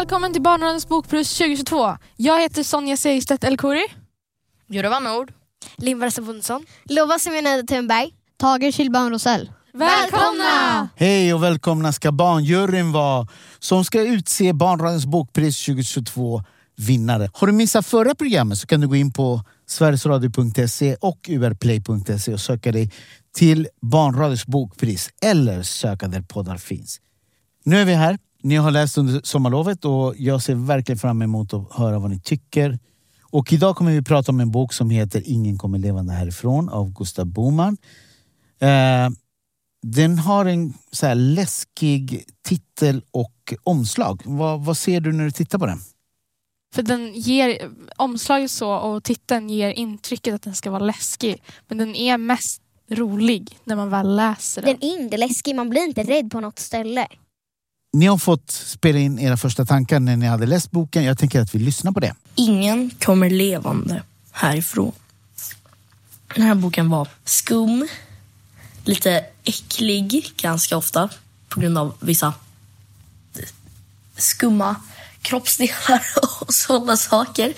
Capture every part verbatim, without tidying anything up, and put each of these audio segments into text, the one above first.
välkommen till Barnradions bokpris tjugohundratjugotvå. Jag heter Sonja Segerstedt Elkori. Jurova Nord. Limbar Sabonsson. Lova Simonetta Thunberg. Tager Kilban Rosell. Välkomna! Hej och välkomna ska barnjuryn vara som ska utse Barnradions bokpris tjugohundratjugotvå vinnare. Har du missat förra programmet så kan du gå in på sverigesradio punkt se och u r play punkt se och söka dig till Barnradions bokpris eller söka där poddar finns. Nu är vi här. Ni har läst under sommarlovet och jag ser verkligen fram emot att höra vad ni tycker. Och idag kommer vi prata om en bok som heter Ingen kommer levande härifrån av Gustav Boman. Eh, den har en så här läskig titel och omslag. Vad, vad ser du när du tittar på den? För den ger omslaget så och titeln ger intrycket att den ska vara läskig. Men den är mest rolig när man väl läser den. Den är inte läskig, man blir inte rädd på något ställe. Ni har fått spela in era första tankar när ni hade läst boken. Jag tänker att vi lyssnar på det. Ingen kommer levande härifrån. Den här boken var skum. Lite äcklig ganska ofta. På grund av vissa skumma kroppsdelar och sådana saker.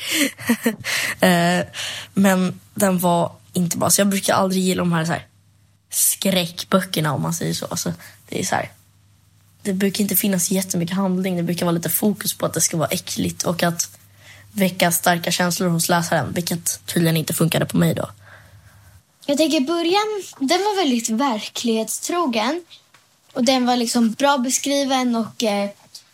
Men den var inte bra. Så jag brukar aldrig gilla de här, så här skräckböckerna, om man säger så. Alltså, det är så här... Det brukar inte finnas jättemycket handling. Det brukar vara lite fokus på att det ska vara äckligt och att väcka starka känslor hos läsaren, vilket tydligen inte funkade på mig då. Jag tänker början, den var väldigt verklighetstrogen och den var liksom bra beskriven och eh,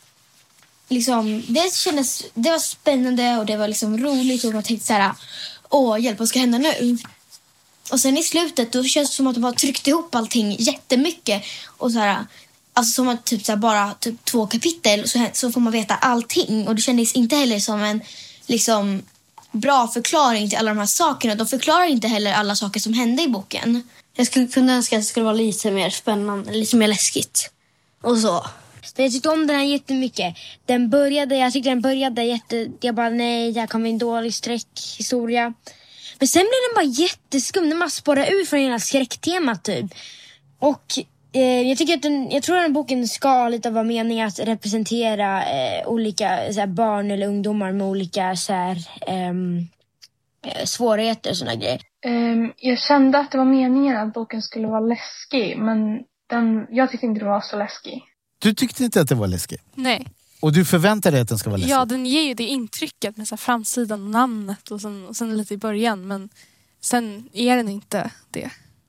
liksom det kändes, det var spännande och det var liksom roligt och man tänkte så här: åh, hjälp, vad ska hända nu? Och sen i slutet då känns det som att de har tryckt ihop allting jättemycket och så här. Alltså som att typ så här, bara typ två kapitel så, så får man veta allting. Och det kändes inte heller som en liksom bra förklaring till alla de här sakerna. De förklarar inte heller alla saker som hände i boken. Jag skulle kunna önska att det skulle vara lite mer spännande, lite mer läskigt. Och så. Jag tyckte om den här jättemycket. Den började, jag tyckte den började jätte... Jag bara, nej, det här kommer en dålig skräckhistoria. Men sen blev den bara jätteskum. Den bara spårade ut från hela skräcktemat typ. Och... Jag tycker att den, jag tror att den boken ska lite vara meningen att representera eh, olika så här, barn eller ungdomar med olika så här, eh, svårigheter och såna grejer. Um, jag kände att det var meningen att boken skulle vara läskig, men den, jag tyckte inte det var så läskig. Du tyckte inte att det var läskig? Nej. Och du förväntade dig att den ska vara läskig? Ja, den ger ju det intrycket med så här framsidan och namnet och sen, och sen lite i början. Men sen är den inte det.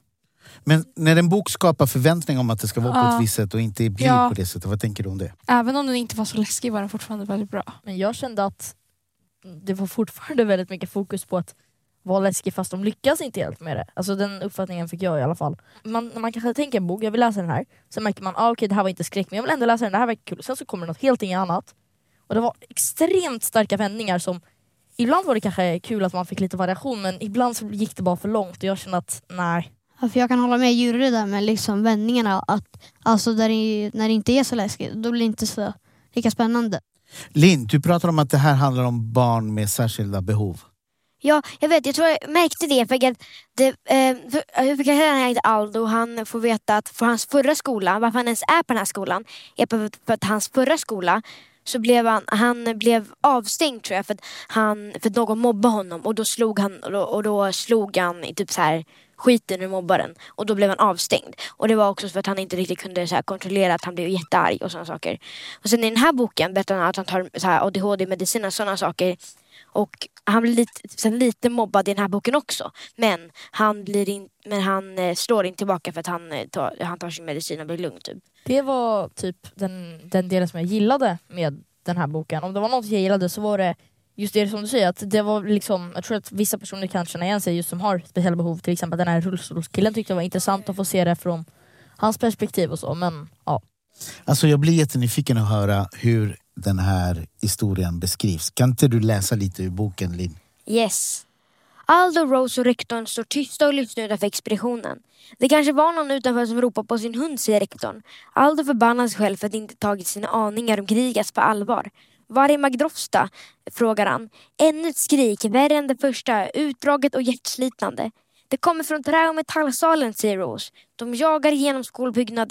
Men när en bok skapar förväntning om att det ska vara ja. på ett visst sätt och inte blir ja. på det sättet, vad tänker du om det? Även om den inte var så läskig var den fortfarande väldigt bra. Men jag kände att det var fortfarande väldigt mycket fokus på att vara läskig fast de lyckas inte helt med det. Alltså den uppfattningen fick jag i alla fall. Man, när man kanske tänker en bok, jag vill läsa den här. Sen märker man, ah, okej okay, det här var inte skräck, men jag vill ändå läsa den, det här var kul. Sen så kommer något helt annat. Och det var extremt starka vändningar som, ibland var det kanske kul att man fick lite variation, men ibland så gick det bara för långt och jag kände att, nej. Ja, för jag kan hålla med Jury där med liksom vändningarna, att alltså där det, när det inte är så läskigt, då blir det inte så lika spännande. Linn, du pratar om att det här handlar om barn med särskilda behov. Ja, jag vet, jag tror jag märkte det för att det, eh, för, jag fick höra han heter Aldo, han får veta att för hans förra skola, varför han ens är på den här skolan, är på, för att hans förra skola så blev han, han blev avstängd tror jag för att, han, för att någon mobbade honom och då slog han, och då, och då slog han i typ så här skiten ur mobbaren och då blev han avstängd. Och det var också för att han inte riktigt kunde så här kontrollera att han blev jättearg och sådana saker. Och sen i den här boken berättar han att han tar så här A D H D-medicin och sådana saker. Och han blir lite, sen lite mobbad i den här boken också. Men han, blir in, men han eh, slår inte tillbaka för att han, eh, tar, han tar sin medicin och blir lugn typ. Det var typ den, den delen som jag gillade med den här boken. Om det var något jag gillade så var det just det som du säger, att det var liksom, jag tror att vissa personer kan känna igen sig just som har speciella behov, till exempel den här rullstolskillen tyckte jag var intressant att få se det från hans perspektiv och så, men ja. Alltså jag blir jättenyfiken att höra hur den här historien beskrivs. Kan inte du läsa lite ur boken, Linn? Yes. Aldo, Rose och rektorn står tysta och lyssnar utanför expeditionen. Det kanske var någon utanför som ropar på sin hund, säger rektorn. Aldo förbannar sig själv för att inte tagit sina aningar om krigas på allvar. Var är Magdrovsta? Frågar han. Ännu ett skrik, värre än det första, utdraget och hjärtslitande. Det kommer från trä- och metallsalen, säger Rose. De jagar genom skolbyggnaden.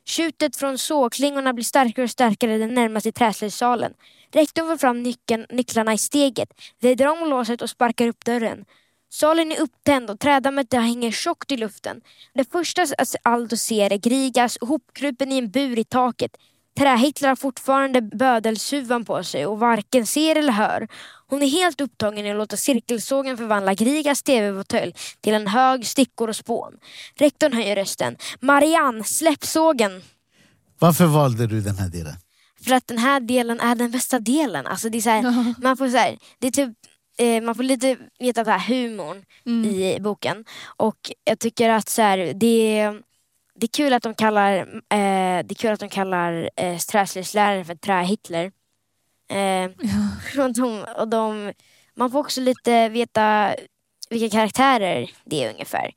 Tjutet från sågklingorna blir starkare och starkare den närmaste träslöjdssalen. Rektorn får fram nyckeln, nycklarna i steget, vrider om låset och sparkar upp dörren. Salen är upptänd och trädammet hänger tjockt i luften. Det första Aldo ser är Grigas hopkrupen i en bur i taket. Trähittlar har fortfarande bödelsuvan på sig och varken ser eller hör. Hon är helt upptagen i att låta cirkelsågen förvandla Grigas tv-fåtölj till en hög stickor och spån. Rektorn höjer rösten. Marianne, släpp sågen! Varför valde du den här delen? För att den här delen är den bästa delen. Alltså det är så här, man får så här, det är typ eh, man får lite veta så här humorn mm. i boken. Och jag tycker att så här, det är Det är kul att de kallar eh, det är kul att de kallar eh, träslöjdsläraren för Trähitler. Eh, ja. och de, och de, man får också lite veta vilka karaktärer det är ungefär.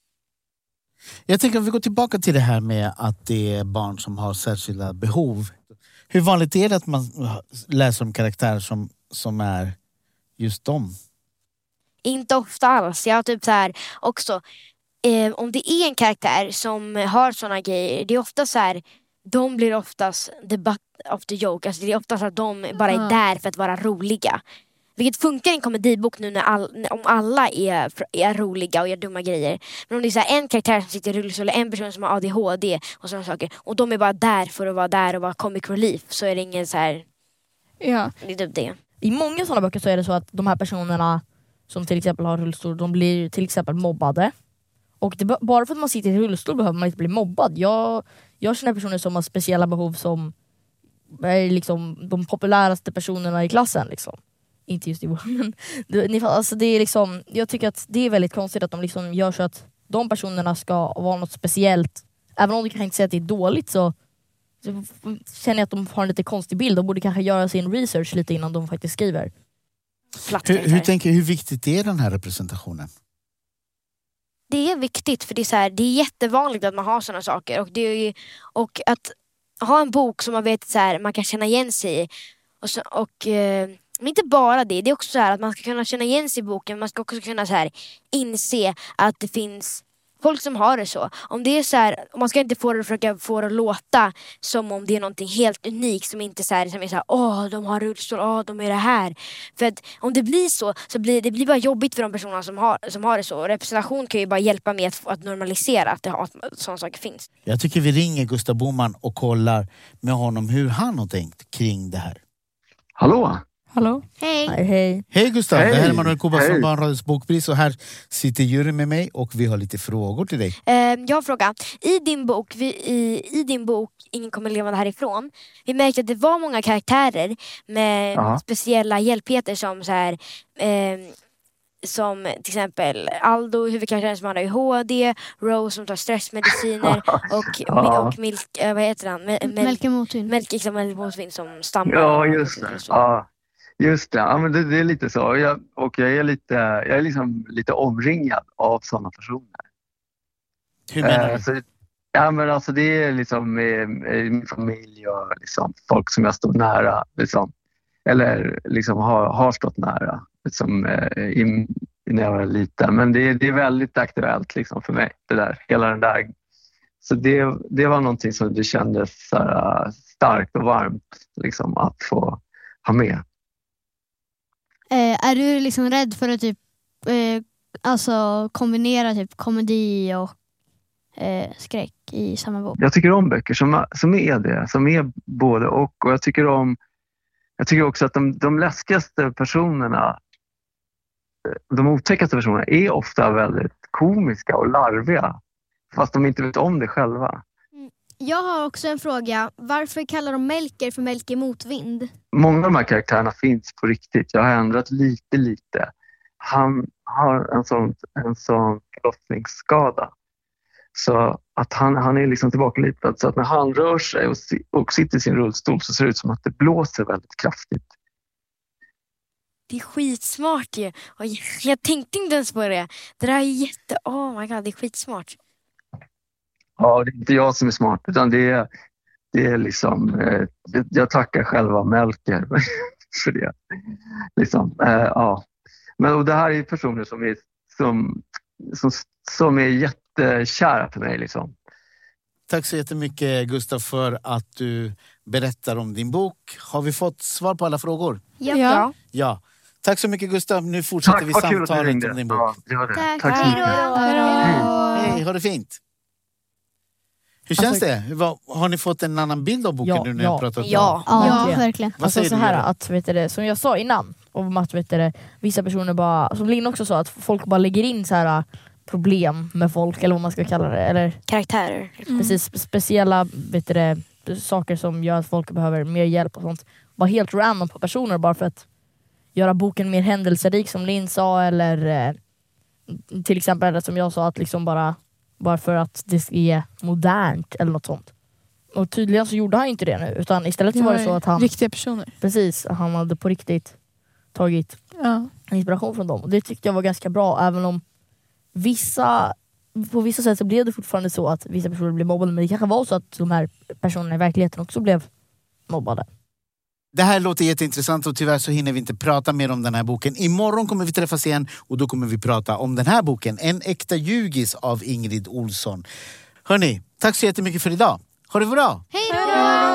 Jag tänker att vi går tillbaka till det här med att det är barn som har särskilda behov. Hur vanligt är det att man läser om karaktärer som, som är just dem? Inte ofta alls. Jag har typ så här också... Eh, om det är en karaktär som har såna grejer, det är ofta så här, de blir oftast the butt of the joke. Alltså det är oftast att de bara är där för att vara roliga. Vilket funkar i en komedibok nu när all, om alla är, är roliga och gör dumma grejer. Men om det är så här, en karaktär som sitter i rullstol eller en person som har A D H D och sådana saker, och de är bara där för att vara där och vara comic relief, så är det ingen så här. Ja. Det är typ det. I många sådana böcker så är det så att de här personerna som till exempel har rullstol, de blir till exempel mobbade. Och det, bara för att man sitter i rullstol behöver man inte bli mobbad. Jag, jag känner personer som har speciella behov som är liksom de populäraste personerna i klassen. Liksom. Inte just i vår, men det, alltså det är liksom, jag tycker att det är väldigt konstigt att de liksom gör så att de personerna ska vara något speciellt. Även om du kan inte säga att det är dåligt, så, så känner jag att de har en lite konstig bild. De borde kanske göra sin research lite innan de faktiskt skriver. Hur, hur, tänker, hur viktigt är den här representationen? Det är viktigt, för det är, så här, det är jättevanligt att man har sådana saker. Och, det är, och att ha en bok som man vet så här, man kan känna igen sig i. Och, så, och, eh, men inte bara det. Det är också så här att man ska kunna känna igen sig i boken. Man ska också kunna så här, inse att det finns folk som har det så. Om det är så här, man ska inte få det, försöka få det att låta som om det är någonting helt unikt, som inte så här, som är så här, åh, de har rullstol, åh, de är det här. För att om det blir så, så blir det blir bara jobbigt för de personer som har, som har det så. Och representation kan ju bara hjälpa med att, att normalisera att, det har, att sådana saker finns. Jag tycker vi ringer Gustav Boman och kollar med honom hur han har tänkt kring det här. Hallå? Hallå. Hej. Hej, hej. Hej Gustav, hej. Det här är Manuel Kuba Hej. från Barnradions bokpris, och här sitter juryn med mig och vi har lite frågor till dig. Eh, jag har en fråga. I din bok, vi, i, i din bok Ingen kommer leva härifrån, vi märkte att det var många karaktärer med Aha. speciella hjälpheter som så här, eh, som till exempel Aldo, huvudkaraktären som har A D H D, Rose som tar stressmediciner och, Ja. och Milk, äh, vad heter han? Mel, Mel, Melke Motvind. Melk, liksom, Melke Motvind som stammar. Ja, just det. Ja, just det. Ja, men det, det är lite så. Jag, och jag är lite, jag är liksom lite omringad av sådana personer. Hur menar Eh, du? så, ja, men alltså det är liksom eh, min familj och liksom folk som jag står nära. Liksom. Eller liksom har, har stått nära liksom, eh, i, när jag var liten. Men det, det är väldigt aktuellt liksom, för mig, det där. Hela den där. Så det, det var någonting som det kändes så här, starkt och varmt liksom, att få ha med. Eh, är du liksom rädd för att typ eh, alltså kombinera typ komedi och eh, skräck i samma bok? Jag tycker om böcker som, som är det, som är både och. Och jag tycker om, jag tycker också att de, de läskigaste personerna, de otäckaste personerna är ofta väldigt komiska och larviga. Fast de inte vet om det själva. Jag har också en fråga. Varför kallar de Melker för Melke Motvind? Många av de här karaktärerna finns på riktigt. Jag har ändrat lite, lite. Han har en sån, en sån förlossningsskada. Så att han, han är liksom tillbakalipad. Så att när han rör sig och, och sitter i sin rullstol så ser det ut som att det blåser väldigt kraftigt. Det är skitsmart ju. Och jag, jag tänkte inte ens på det. Det där är jätte... Oh my god, det är skitsmart. Ja, det är inte jag som är smart, utan det är, det är liksom... Eh, jag tackar själva Melker för det. Liksom, eh, ja. Men och det här är personer som är, som, som, som är jättekära för mig. Liksom. Tack så jättemycket Gustav för att du berättar om din bok. Har vi fått svar på alla frågor? Ja. ja. Ja. Tack så mycket Gustav. Nu fortsätter Tack, vi vad kul att samtalet du ringde. om din bok. Ja, det var det. Tack. Tack så Hej mycket. då. Hej, ha det fint. Hur känns Alltså- det? Vad- Har ni fått en annan bild av boken Ja, nu när ja, jag pratat om? ja. Ja, Verkligen. verkligen. Vad Alltså säger så du, här Göran? att, vet du, det, som jag sa innan, om att vet du, det, vissa personer bara, som Linn också sa, att folk bara lägger in så här problem med folk, eller vad man ska kalla det, eller Karaktärer. precis speciella vet du, det, saker som gör att folk behöver mer hjälp och sånt. Bara helt random på personer bara för att göra boken mer händelserik, som Linn sa, eller eh, till exempel det som jag sa, att liksom bara, bara för att det är modernt eller något sånt. Och tydligen så gjorde han inte det nu, utan istället så var det så att han Riktiga personer. precis, han hade på riktigt tagit Ja. inspiration från dem. Och det tyckte jag var ganska bra, även om vissa på vissa sätt så blev det fortfarande så att vissa personer blev mobbade, men det kanske var så att de här personerna i verkligheten också blev mobbade. Det här låter jätteintressant och tyvärr så hinner vi inte prata mer om den här boken. Imorgon kommer vi träffas igen och då kommer vi prata om den här boken, En äkta ljugis av Ingrid Olsson. Hörrni, tack så jättemycket för idag. Ha det bra! Hej då!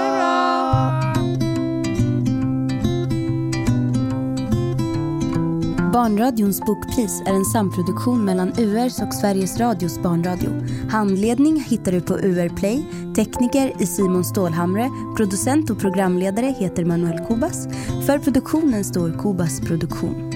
Barnradions bokpris är en samproduktion mellan U R:s och Sveriges Radios barnradio. Handledning hittar du på U R Play, tekniker i Simon Stålhamre, producent och programledare heter Manuel Kubas. För produktionen står Kubas Produktion.